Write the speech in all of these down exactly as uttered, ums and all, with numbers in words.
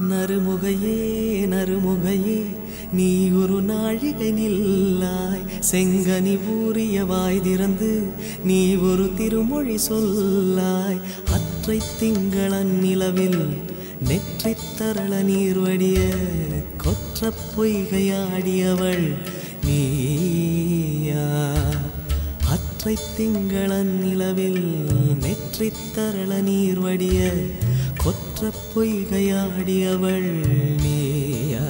நறுமுகையே நறுமுகையே நீ ஒரு நாழிகை நில்லாய், செங்கனி ஊறிய வாய் திறந்து நீ ஒரு திருமொழி சொல்லாய். அற்றை திங்களன் நிலவில் நெற்றித் தரள நீர் வடிய கொற்ற பொய்கையாடியவள் நீயா. அற்றை திங்களன் நிலவில் நெற்றித் தரள நீர் வடிய கொற்ற பொய்கையாடியவள் நீயா.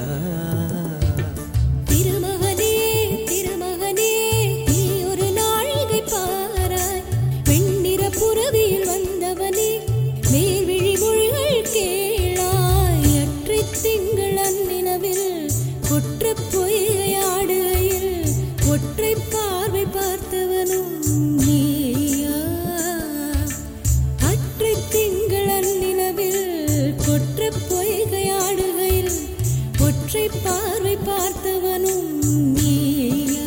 திருமகனே திருமகனே நீ ஒரு நாழிகை பாராய், வெண்ணிற புறவியில் வந்தவனே மேல்விழி மொழிகள் கேளாய். அற்றை திங்களன் நிலவில் கொற்ற பொய்கையாடுகையில் ஒற்றை பார்வை பார்த்தவனும் நீயா. அற்றை திங்களன் நிலவில் கொற்ற பொய்கையாடுகையில் ஒற்றை பார்வை பார்த்தவனும் நீயா.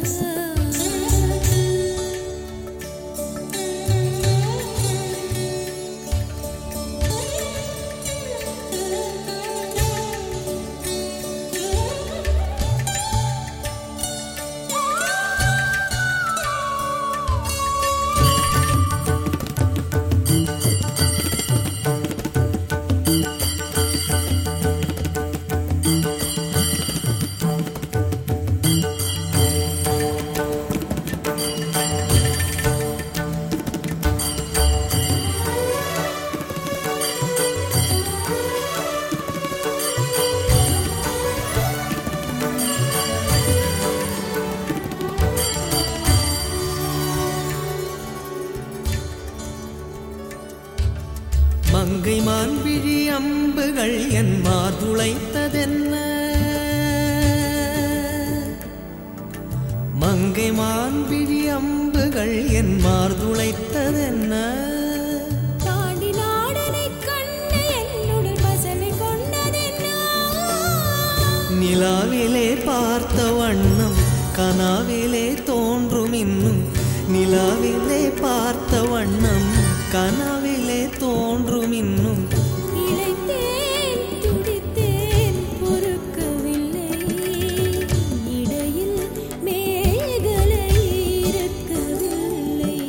மங்கை மான்விழி அம்புகள் என் மார்துளைத்ததென்ன, மங்கை மான்விழி அம்புகள் என் மார்துளைத்ததென்ன. தாண்டி நாடனை கண்டு என்னுடன் பசலை கொண்டதென்ன. நிலாவிலே பார்த்த வண்ணம் கனாவிலே தோன்றும் இன்னும், நிலாவிலே பார்த்த வண்ணம் கனாவிலே தோன்றும் இன்னும். இளைத்தேன் துடித்தேன் பொறுக்கவில்லை, இடையில் மேகலை இருக்கவில்லை.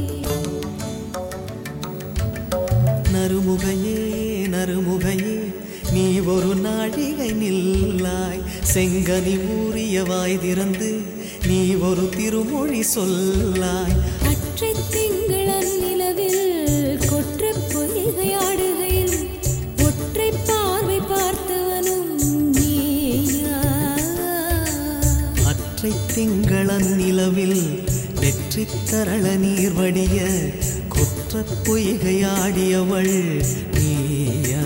நறுமுகையே நறுமுகையே நீ ஒரு நாழிகை நில்லாய், செங்கனி ஊறிய வாய் திறந்து நீ ஒரு திருமொழி சொல்லாய். அற்றை திங்களன் நிலவில் கொற்ற பொய்கையாடுகையில் ஒற்றை பார்வை பார்த்தவனும் நீயா. அற்றை திங்களன் நிலவில் நெற்றித் தரள நீர் வடிய கொற்ற பொய்கையாடியவள் நீயா.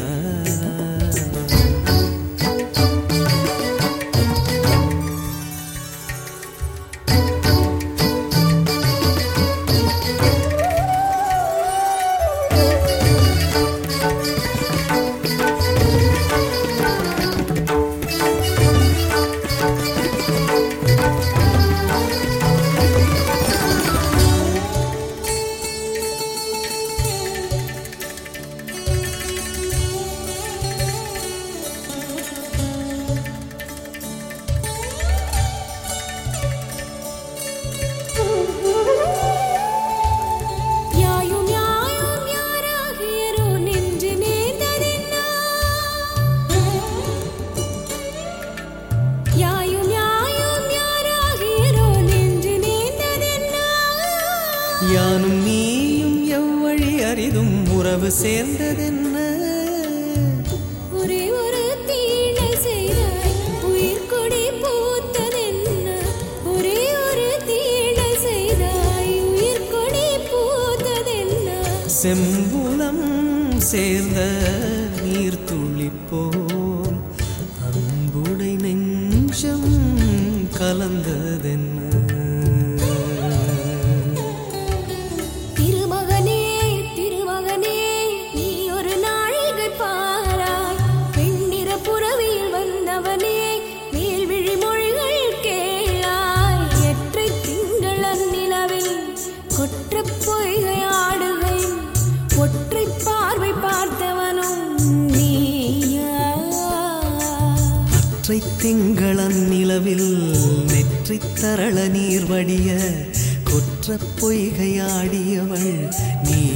யானும் நீயும் எவ்வழி அறிதும் உறவு சேர்ந்ததென்ன. ஒரே ஒரு தீழை செய்தாய் உயிர் கொடி பூத்ததென்ன. ஒரே ஒரு தீழை செய்தாய் உயிர் கொடி பூத்ததென்ன. செம்புலம் சேர்ந்த நீர் துளிப்போம் அன்புடை நெஞ்சம் கலந்ததென்ன. திருமகனே திருமகனே நீ ஒரு நாழிகை பாராய், வெண்ணிற புறவியில் வந்தவனே மேல்விழி மொழிகள் கேளாய். எற்றை திங்களன் நிலவில் கொற்ற பொய்கையாடுகை ஒற்றை பார்வை பார்த்தவனும் நீயா. திங்களன் நிலவில் நெற்றித் தரள நீர் வடிய கொற்ற பொய்கையாடியவள் நீ